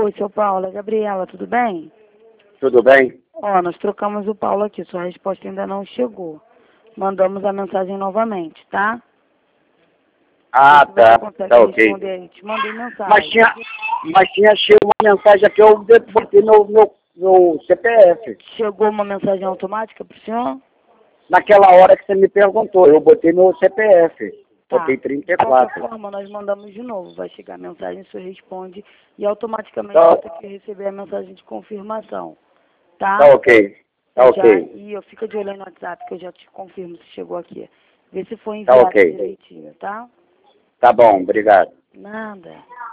Oi, seu Paulo, é Gabriela, tudo bem? Tudo bem? Ó, nós trocamos o Paulo aqui, sua resposta ainda não chegou. Mandamos a mensagem novamente, tá? Ah, Se você tá. consegue Tá ok. responder aí, te mandei Mas mensagem. tinha chegado uma mensagem aqui, eu botei no CPF. Chegou uma mensagem automática pro senhor? Naquela hora que você me perguntou, eu botei no CPF. Tá. Botei De qualquer 34. forma, nós mandamos de novo. Vai chegar a mensagem, o senhor responde e automaticamente Tá, vai ter que receber a mensagem de confirmação, tá? tá ok. Tá E ok. eu fico de olho aí no WhatsApp que eu já te confirmo se chegou aqui. Vê se foi Tá enviado ok. direitinho, tá? Tá bom, obrigado. Nada.